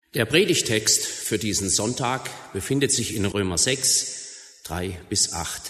Der Predigtext für diesen Sonntag befindet sich in Römer 6, 3-8.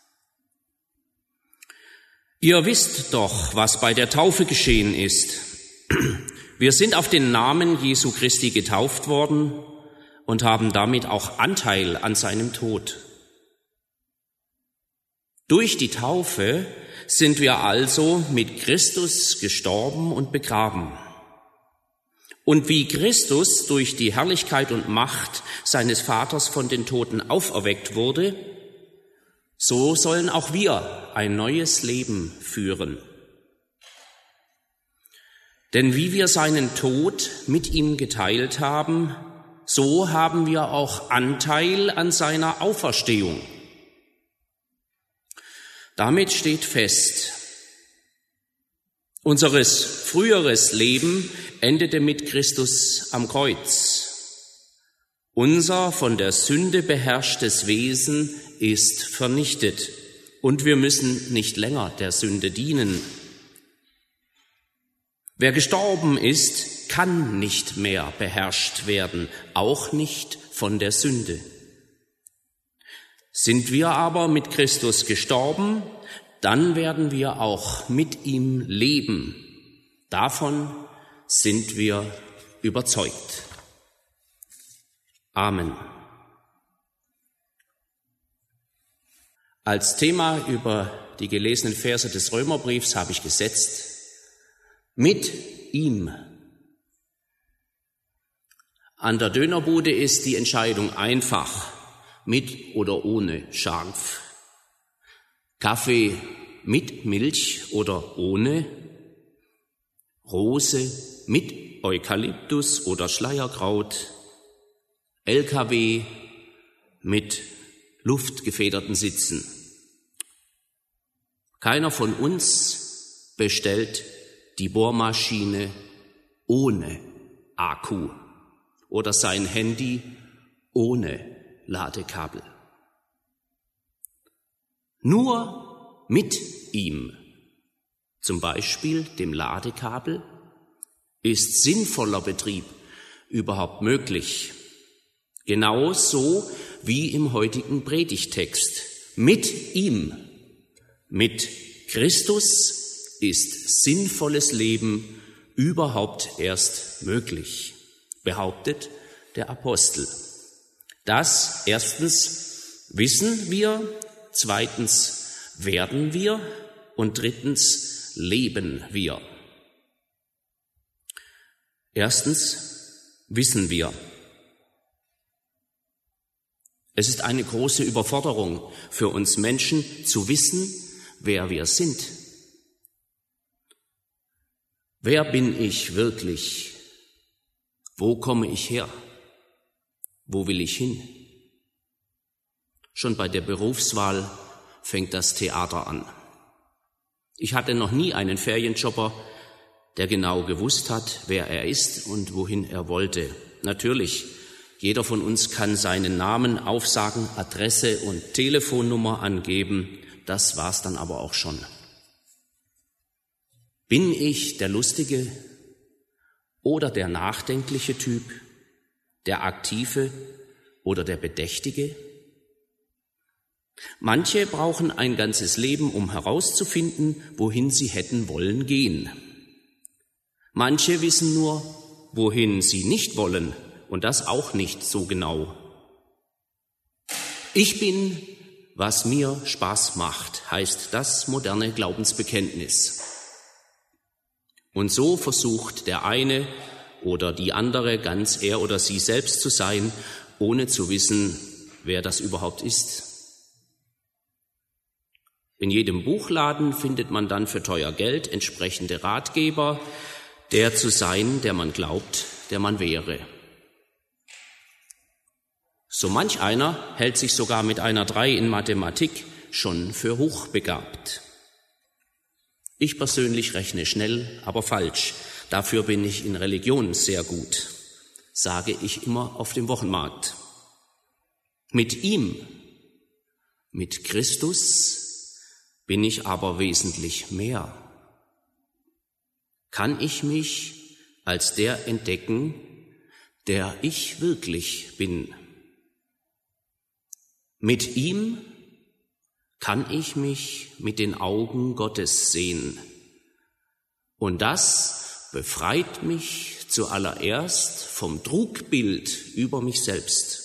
Ihr wisst doch, was bei der Taufe geschehen ist. Wir sind auf den Namen Jesu Christi getauft worden und haben damit auch Anteil an seinem Tod. Durch die Taufe sind wir also mit Christus gestorben und begraben. Und wie Christus durch die Herrlichkeit und Macht seines Vaters von den Toten auferweckt wurde, so sollen auch wir ein neues Leben führen. Denn wie wir seinen Tod mit ihm geteilt haben, so haben wir auch Anteil an seiner Auferstehung. Damit steht fest, unseres früheres Leben endete mit Christus am Kreuz. Unser von der Sünde beherrschtes Wesen ist vernichtet und wir müssen nicht länger der Sünde dienen. Wer gestorben ist, kann nicht mehr beherrscht werden, auch nicht von der Sünde. Sind wir aber mit Christus gestorben, dann werden wir auch mit ihm leben. Davon sind wir überzeugt. Amen. Als Thema über die gelesenen Verse des Römerbriefs habe ich gesetzt: mit ihm. An der Dönerbude ist die Entscheidung einfach: mit oder ohne Scharf. Kaffee mit Milch oder ohne, Rose mit Eukalyptus oder Schleierkraut, LKW mit luftgefederten Sitzen. Keiner von uns bestellt die Bohrmaschine ohne Akku oder sein Handy ohne Ladekabel. Nur mit ihm, zum Beispiel dem Ladekabel, ist sinnvoller Betrieb überhaupt möglich. Genauso wie im heutigen Predigtext. Mit ihm, mit Christus ist sinnvolles Leben überhaupt erst möglich, behauptet der Apostel. Das erstens wissen wir, zweitens werden wir und drittens leben wir. Erstens wissen wir. Es ist eine große Überforderung für uns Menschen zu wissen, wer wir sind. Wer bin ich wirklich? Wo komme ich her? Wo will ich hin? Schon bei der Berufswahl fängt das Theater an. Ich hatte noch nie einen Ferienjobber, der genau gewusst hat, wer er ist und wohin er wollte. Natürlich, jeder von uns kann seinen Namen aufsagen, Adresse und Telefonnummer angeben. Das war's dann aber auch schon. Bin ich der lustige oder der nachdenkliche Typ, der aktive oder der bedächtige? Manche brauchen ein ganzes Leben, um herauszufinden, wohin sie hätten wollen gehen. Manche wissen nur, wohin sie nicht wollen, und das auch nicht so genau. Ich bin, was mir Spaß macht, heißt das moderne Glaubensbekenntnis. Und so versucht der eine oder die andere ganz er oder sie selbst zu sein, ohne zu wissen, wer das überhaupt ist. In jedem Buchladen findet man dann für teuer Geld entsprechende Ratgeber, der zu sein, der man glaubt, der man wäre. So manch einer hält sich sogar mit einer 3 in Mathematik schon für hochbegabt. Ich persönlich rechne schnell, aber falsch. Dafür bin ich in Religion sehr gut, sage ich immer auf dem Wochenmarkt. Mit ihm, mit Christus, bin ich aber wesentlich mehr. Kann ich mich als der entdecken, der ich wirklich bin. Mit ihm kann ich mich mit den Augen Gottes sehen. Und das befreit mich zuallererst vom Trugbild über mich selbst.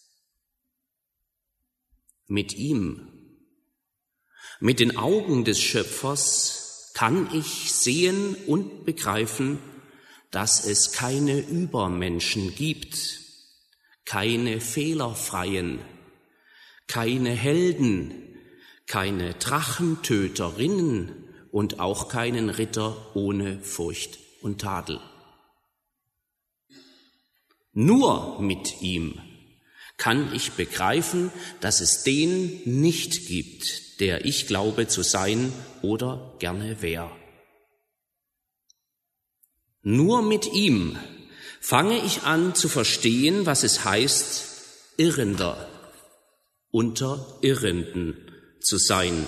Mit ihm, mit den Augen des Schöpfers, kann ich sehen und begreifen, dass es keine Übermenschen gibt, keine Fehlerfreien, keine Helden, keine Drachentöterinnen und auch keinen Ritter ohne Furcht und Tadel. Nur mit ihm kann ich begreifen, dass es den nicht gibt, der ich glaube zu sein oder gerne wär. Nur mit ihm fange ich an zu verstehen, was es heißt, Irrender unter Irrenden zu sein.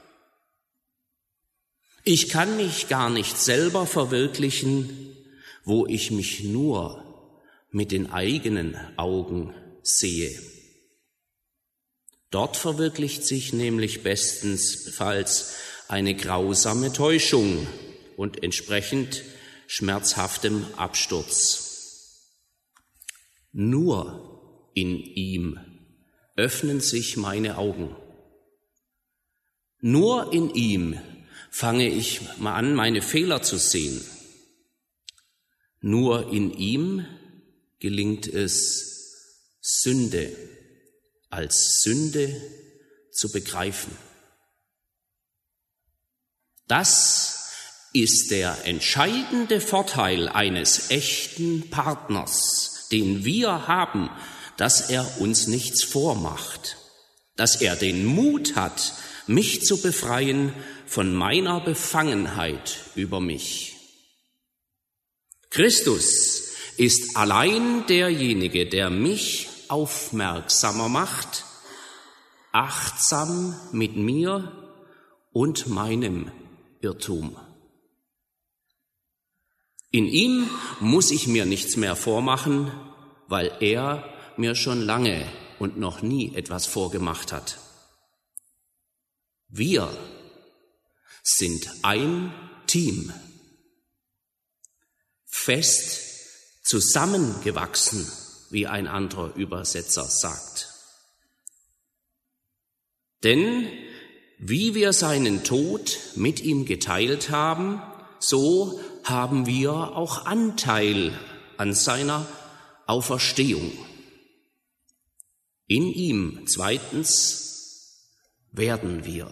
Ich kann mich gar nicht selber verwirklichen, wo ich mich nur mit den eigenen Augen sehe. Dort verwirklicht sich nämlich bestenfalls eine grausame Täuschung und entsprechend schmerzhaftem Absturz. Nur in ihm öffnen sich meine Augen. Nur in ihm fange ich mal an, meine Fehler zu sehen. Nur in ihm gelingt es, Sünde als Sünde zu begreifen. Das ist der entscheidende Vorteil eines echten Partners, den wir haben, dass er uns nichts vormacht, dass er den Mut hat, mich zu befreien von meiner Befangenheit über mich. Christus ist allein derjenige, der mich aufmerksamer macht, achtsam mit mir und meinem Irrtum. In ihm muss ich mir nichts mehr vormachen, weil er mir schon lange und noch nie etwas vorgemacht hat. Wir sind ein Team, fest zusammengewachsen, wie ein anderer Übersetzer sagt. Denn wie wir seinen Tod mit ihm geteilt haben, so haben wir auch Anteil an seiner Auferstehung. In ihm, zweitens, werden wir.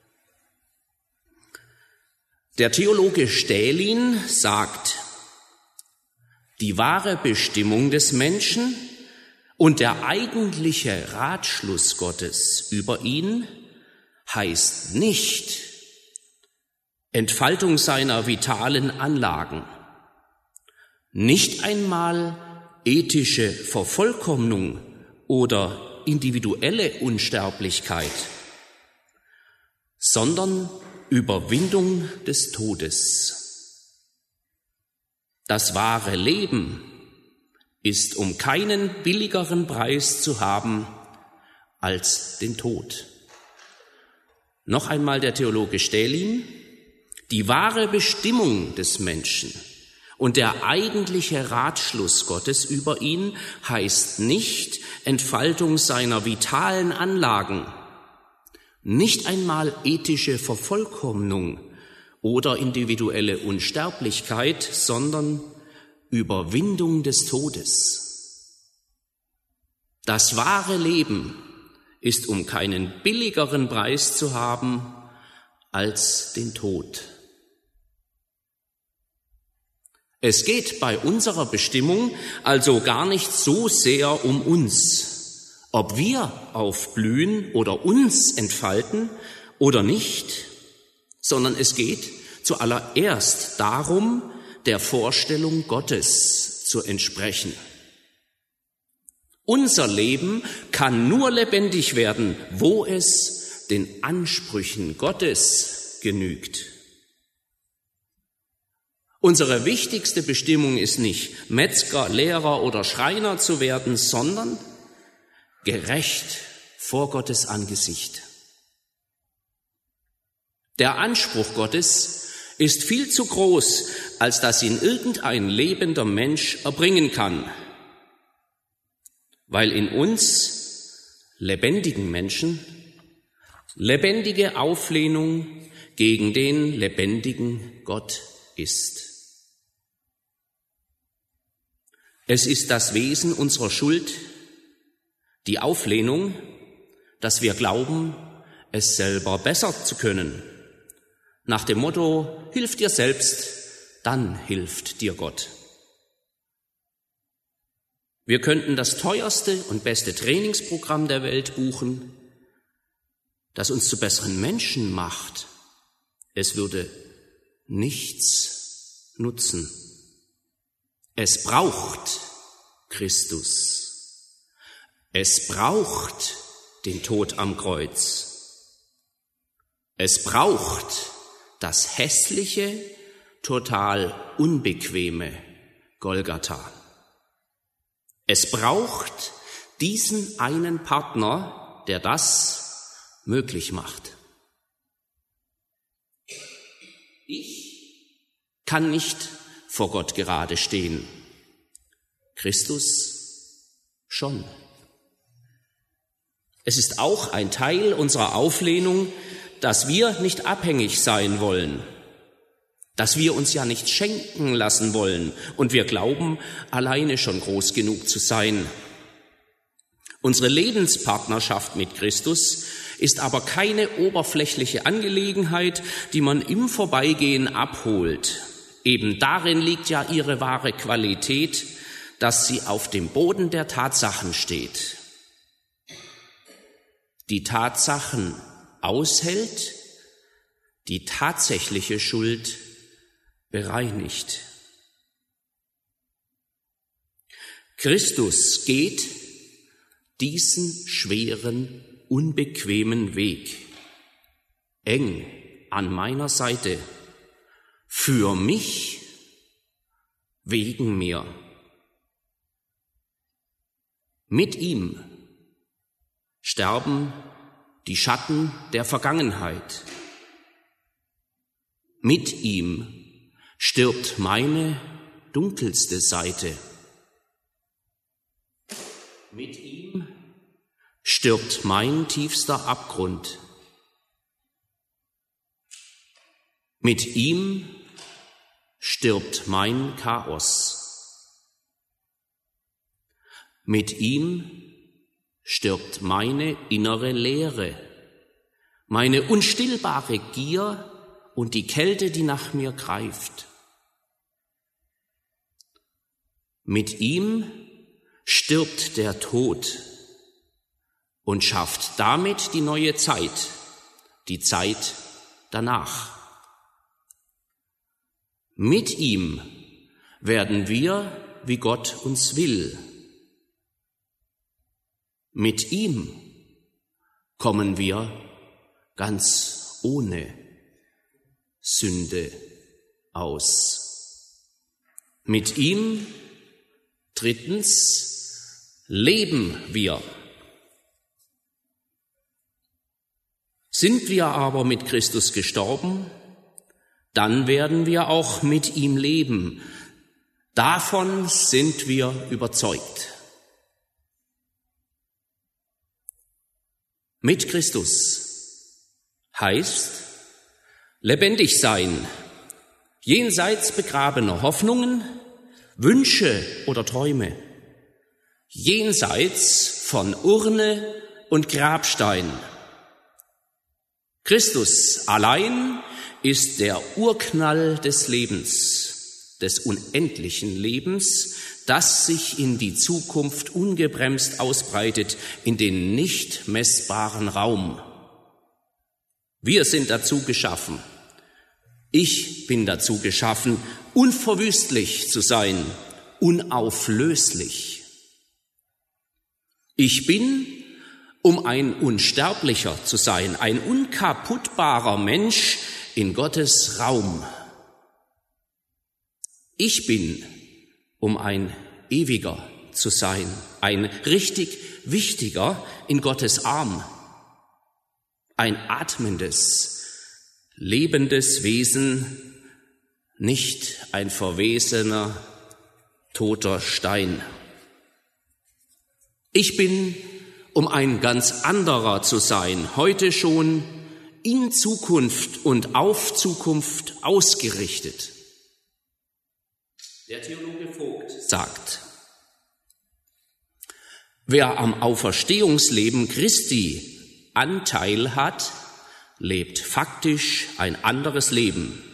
Der Theologe Stählin sagt, die wahre Bestimmung des Menschen und der eigentliche Ratschluss Gottes über ihn heißt nicht Entfaltung seiner vitalen Anlagen, nicht einmal ethische Vervollkommnung oder individuelle Unsterblichkeit, sondern Überwindung des Todes. Das wahre Leben ist um keinen billigeren Preis zu haben als den Tod. Noch einmal der Theologe Stählin: Die wahre Bestimmung des Menschen und der eigentliche Ratschluss Gottes über ihn heißt nicht Entfaltung seiner vitalen Anlagen, nicht einmal ethische Vervollkommnung oder individuelle Unsterblichkeit, sondern Überwindung des Todes. Das wahre Leben ist um keinen billigeren Preis zu haben als den Tod. Es geht bei unserer Bestimmung also gar nicht so sehr um uns, ob wir aufblühen oder uns entfalten oder nicht, sondern es geht zuallererst darum, der Vorstellung Gottes zu entsprechen. Unser Leben kann nur lebendig werden, wo es den Ansprüchen Gottes genügt. Unsere wichtigste Bestimmung ist nicht, Metzger, Lehrer oder Schreiner zu werden, sondern gerecht vor Gottes Angesicht. Der Anspruch Gottes ist viel zu groß, als dass ihn irgendein lebender Mensch erbringen kann, weil in uns lebendigen Menschen lebendige Auflehnung gegen den lebendigen Gott ist. Es ist das Wesen unserer Schuld, die Auflehnung, dass wir glauben, es selber besser zu können. Nach dem Motto, hilf dir selbst, dann hilft dir Gott. Wir könnten das teuerste und beste Trainingsprogramm der Welt buchen, das uns zu besseren Menschen macht. Es würde nichts nutzen. Es braucht Christus. Es braucht den Tod am Kreuz. Es braucht das hässliche, total unbequeme Golgatha. Es braucht diesen einen Partner, der das möglich macht. Ich kann nicht vor Gott gerade stehen. Christus schon. Es ist auch ein Teil unserer Auflehnung, dass wir nicht abhängig sein wollen, dass wir uns ja nicht schenken lassen wollen und wir glauben, alleine schon groß genug zu sein. Unsere Lebenspartnerschaft mit Christus ist aber keine oberflächliche Angelegenheit, die man im Vorbeigehen abholt. Eben darin liegt ja ihre wahre Qualität, dass sie auf dem Boden der Tatsachen steht. Die Tatsachen aushält, die tatsächliche Schuld bereinigt. Christus geht diesen schweren, unbequemen Weg, eng an meiner Seite, für mich, wegen mir. Mit ihm sterben die Schatten der Vergangenheit. Mit ihm stirbt meine dunkelste Seite. Mit ihm stirbt mein tiefster Abgrund. Mit ihm stirbt mein Chaos. Mit ihm stirbt meine innere Leere, meine unstillbare Gier und die Kälte, die nach mir greift. Mit ihm stirbt der Tod und schafft damit die neue Zeit, die Zeit danach. Mit ihm werden wir, wie Gott uns will. Mit ihm kommen wir ganz ohne Sünde aus. Mit ihm, drittens, leben wir. Sind wir aber mit Christus gestorben, dann werden wir auch mit ihm leben. Davon sind wir überzeugt. Mit Christus heißt lebendig sein, jenseits begrabener Hoffnungen, Wünsche oder Träume, jenseits von Urne und Grabstein. Christus allein ist der Urknall des Lebens, des unendlichen Lebens, das sich in die Zukunft ungebremst ausbreitet, in den nicht messbaren Raum. Wir sind dazu geschaffen. Ich bin dazu geschaffen, unverwüstlich zu sein, unauflöslich. Ich bin, um ein Unsterblicher zu sein, ein unkaputtbarer Mensch in Gottes Raum. Ich bin, um ein Ewiger zu sein, ein richtig Wichtiger in Gottes Arm, ein atmendes, lebendes Wesen, nicht ein verwesener, toter Stein. Ich bin, um ein ganz anderer zu sein, heute schon, in Zukunft und auf Zukunft ausgerichtet. Der Theologe Vogt sagt, wer am Auferstehungsleben Christi Anteil hat, lebt faktisch ein anderes Leben.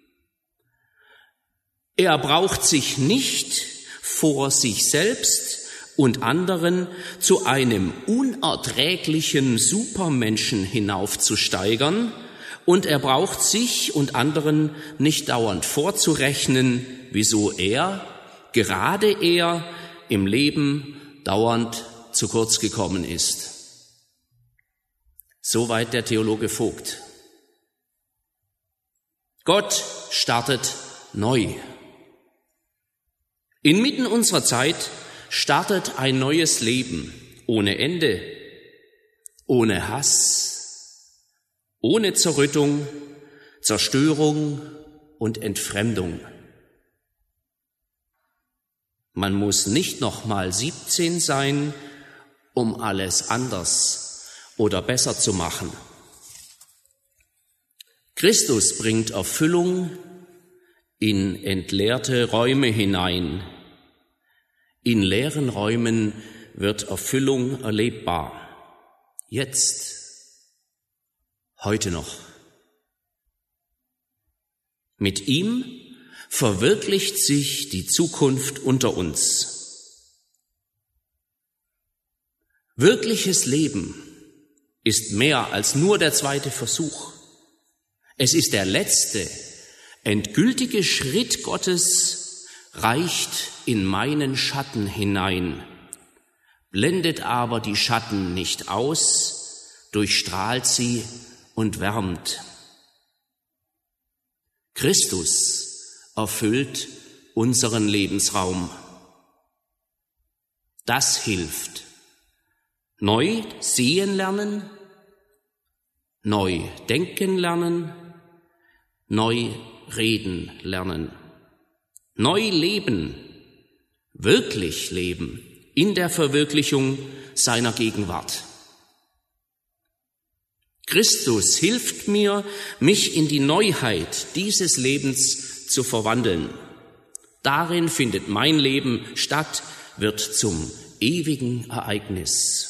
Er braucht sich nicht vor sich selbst und anderen zu einem unerträglichen Supermenschen hinaufzusteigern, und er braucht sich und anderen nicht dauernd vorzurechnen, wieso gerade er im Leben dauernd zu kurz gekommen ist. Soweit der Theologe Vogt. Gott startet neu. Inmitten unserer Zeit startet ein neues Leben, ohne Ende, ohne Hass, ohne Zerrüttung, Zerstörung und Entfremdung. Man muss nicht noch mal 17 sein, um alles anders oder besser zu machen. Christus bringt Erfüllung in entleerte Räume hinein. In leeren Räumen wird Erfüllung erlebbar. Jetzt, heute noch. Mit ihm verwirklicht sich die Zukunft unter uns. Wirkliches Leben ist mehr als nur der zweite Versuch. Es ist der letzte, endgültige Schritt Gottes, reicht in meinen Schatten hinein, blendet aber die Schatten nicht aus, durchstrahlt sie und wärmt. Christus erfüllt unseren Lebensraum. Das hilft. Neu sehen lernen, neu denken lernen, neu reden lernen, neu leben, wirklich leben in der Verwirklichung seiner Gegenwart. Christus hilft mir, mich in die Neuheit dieses Lebens zu verwandeln. Darin findet mein Leben statt, wird zum ewigen Ereignis.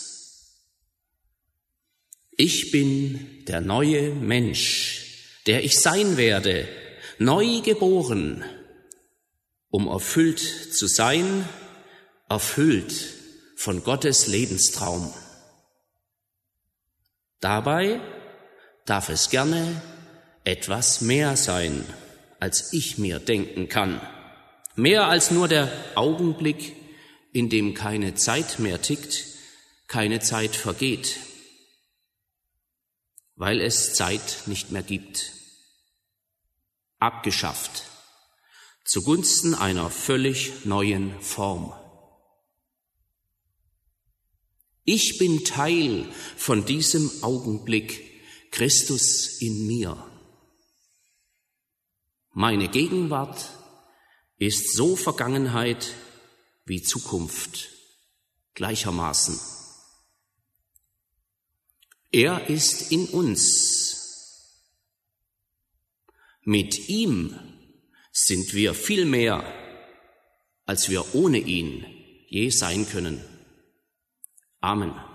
Ich bin der neue Mensch, der ich sein werde, neu geboren, um erfüllt zu sein, erfüllt von Gottes Lebenstraum. Dabei darf es gerne etwas mehr sein, als ich mir denken kann. Mehr als nur der Augenblick, in dem keine Zeit mehr tickt, keine Zeit vergeht, weil es Zeit nicht mehr gibt. Abgeschafft, zugunsten einer völlig neuen Form. Ich bin Teil von diesem Augenblick, Christus in mir. Meine Gegenwart ist so Vergangenheit wie Zukunft gleichermaßen. Er ist in uns. Mit ihm sind wir viel mehr, als wir ohne ihn je sein können. Amen.